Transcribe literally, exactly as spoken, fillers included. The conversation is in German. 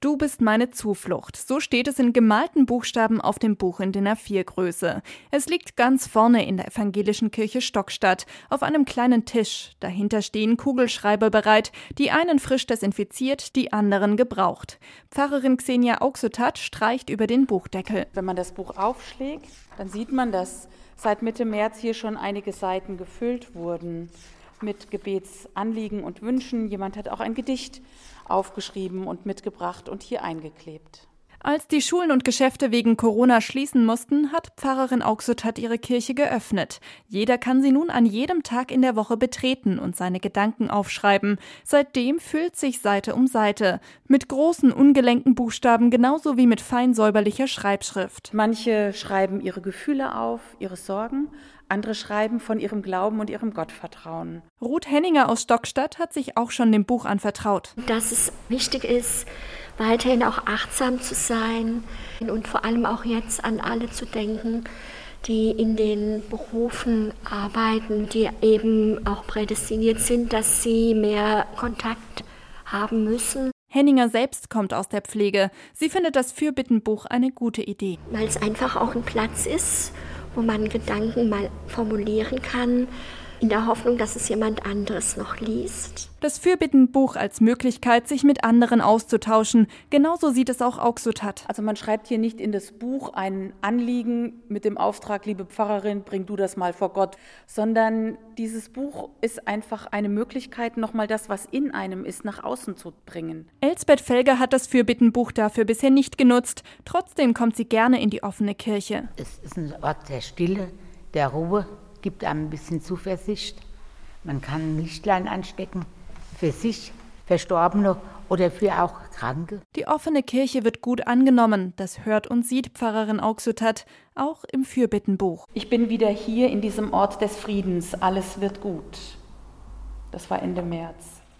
Du bist meine Zuflucht. So steht es in gemalten Buchstaben auf dem Buch in D I N A vier Größe. Es liegt ganz vorne in der evangelischen Kirche Stockstadt auf einem kleinen Tisch. Dahinter stehen Kugelschreiber bereit, die einen frisch desinfiziert, die anderen gebraucht. Pfarrerin Xenia Auxotat streicht über den Buchdeckel. Wenn man das Buch aufschlägt, dann sieht man, dass seit Mitte März hier schon einige Seiten gefüllt wurden mit Gebetsanliegen und Wünschen. Jemand hat auch ein Gedicht aufgeschrieben und mitgebracht und hier eingeklebt. Als die Schulen und Geschäfte wegen Corona schließen mussten, hat Pfarrerin Auxotat ihre Kirche geöffnet. Jeder kann sie nun an jedem Tag in der Woche betreten und seine Gedanken aufschreiben. Seitdem füllt sich Seite um Seite. Mit großen, ungelenken Buchstaben genauso wie mit fein säuberlicher Schreibschrift. Manche schreiben ihre Gefühle auf, ihre Sorgen. Andere schreiben von ihrem Glauben und ihrem Gottvertrauen. Ruth Henninger aus Stockstadt hat sich auch schon dem Buch anvertraut. Dass es wichtig ist, weiterhin auch achtsam zu sein und vor allem auch jetzt an alle zu denken, die in den Berufen arbeiten, die eben auch prädestiniert sind, dass sie mehr Kontakt haben müssen. Henninger selbst kommt aus der Pflege. Sie findet das Fürbittenbuch eine gute Idee. Weil es einfach auch ein Platz ist, wo man Gedanken mal formulieren kann, in der Hoffnung, dass es jemand anderes noch liest. Das Fürbittenbuch als Möglichkeit, sich mit anderen auszutauschen. Genauso sieht es auch Auxotat. Also man schreibt hier nicht in das Buch ein Anliegen mit dem Auftrag, liebe Pfarrerin, bring du das mal vor Gott, sondern dieses Buch ist einfach eine Möglichkeit, nochmal das, was in einem ist, nach außen zu bringen. Elsbeth Felger hat das Fürbittenbuch dafür bisher nicht genutzt. Trotzdem kommt sie gerne in die offene Kirche. Es ist ein Ort der Stille, der Ruhe. Gibt einem ein bisschen Zuversicht. Man kann ein Lichtlein anstecken für sich, Verstorbene oder für auch Kranke. Die offene Kirche wird gut angenommen. Das hört und sieht Pfarrerin Auxotat auch im Fürbittenbuch. Ich bin wieder hier in diesem Ort des Friedens. Alles wird gut. Das war Ende März.